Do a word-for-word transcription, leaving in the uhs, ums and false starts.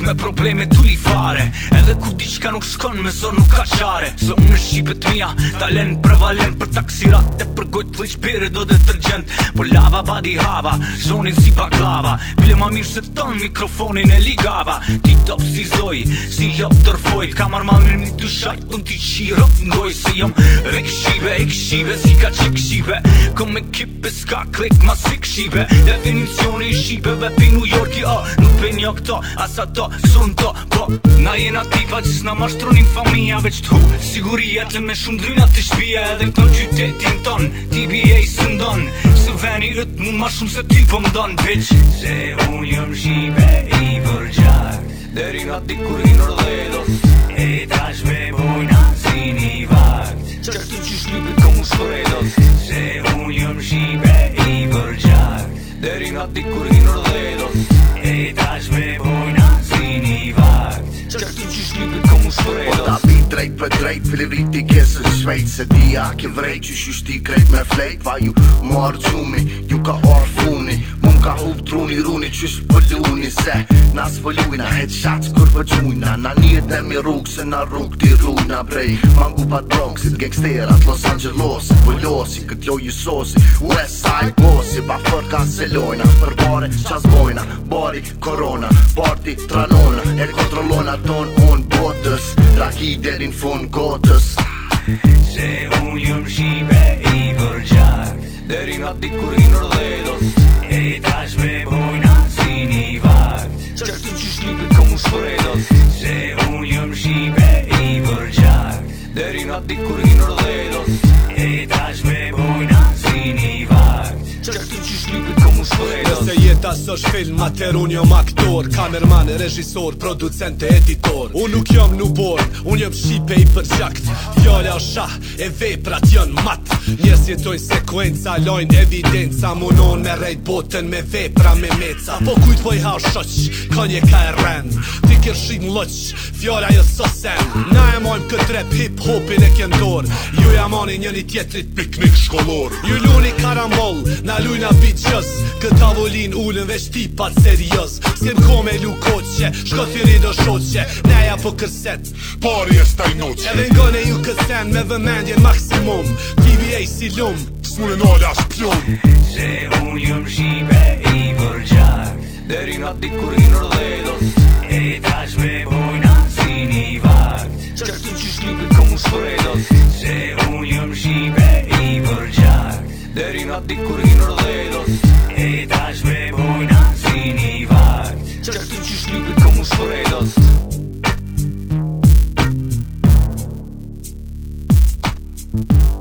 me probleme tu li fare. Edhe kur diçka nuk shkon me zor nuk ka qare. Se unë shqipet mia talen prevalen për taksirat e për gojt të shpire do detergjent. Po lava badi hava, zonin si baklava. Bile ma mirë se ton mikrofonin e ligava. Ti top si zoj, si jop tërfoj. Ka marrë ma mirë një të shajt, unë ti qirop ngoj. Se jom rek shive, ek shive, si ka qik shive. Kom ekipe s'ka klik ma si kshive. Definicioni i shqipeve pi New Yorki, oh. Nuk pen jo këto, as ato, kësun to. Po, na jena tipa që s'na mashtronin familja. Veç t'hu, siguria të me shumë dryna të shpia. Edhe këto qytetin ton, T B A së ndon. Se veni ët mu ma shumë se ty po m'don, bitch. Se unë jëm shqipe i vërgjakt. Deri nga dikur i Nordhedos. E tash me bojna si një vakt. Qashtu që shlypit ko mu shkredos. Se unë jëm shqipe i vërgjakt. Deri nga dikur i Nordhedos. E tash me bojna si një vakt. Qashtu që shlypit ko mu shkredos. Po ta bi drejt për drejt, filiriti kesë në shvejt. Se dia ke vrejt që shushti krejt me flejt. Pa ju mu argjumi, ju ka orë funi. Mun ka hup truni runi qysh pëlluni. Se na s'pëllujna headshots kur pëgjujna. Na njet e mi rrug se na rrug ti rrujna brej. Mangu pa Bronxit, gangsterat Los Angeles. Vëllosi, kët loj i sosi. West Side bossi, pa fërka se lojna. Për bare qas bojna, bari korona. Parti tranona, e kontrollona ton on botës. Raki derin fun gotës. Se unë jëm shqipe i vërgjakt. Deri nga dikur i Nordhedos. E tash me bojna si një vakt. Qashtu që shlypit ko mu shkredos. Se unë jëm shqipe i vërgjakt. Deri nga dikur i Nordhedos. E tash me bojna si një vakt. Qashtu që shlypit ko mu shkredos. Nëse jeta s'osh film, atër unë jom aktor. Kamerman, režisor, producent e editor. Unë nuk jom nubor, unë jom shqipe i përgjakt. Fjalla o shah, e veprat jën mat. Njerës jetojnë sekuenca, lojnë evidenca. Munon me rejt botën me vepra me meca. Po kujt po i ha shoq, ka një ka e ren. Ti kërshin loq, fjalla jë sosen. Na e mojmë këtë rap hip hopin e këndor. Ju ja mani njëni tjetrit piknik shkollor. Ju luni karambol, na lujna bitqës. Këtë avolin ullën veç tipat serios. S'kem ko me lu koqe, shko thiri do shoqe. Neja po kërset, pari e staj noqe. edhe ngone ju kësen me vëmendjen maksimum. T B A si lum, s'mune nale as pjon. Se unë jëm shqipe i vërgjakt. Deri nga dikur i Nordhedos. E tash me bojna si një vakt. Qashtu që shlypit ko mu shkredos. Se unë jëm shqipe i vërgjakt. Deri nga dikur i Nordhedos. E tash me bojna si një vakt. Qashtu që shlypit ko mu shkredos. Thank you.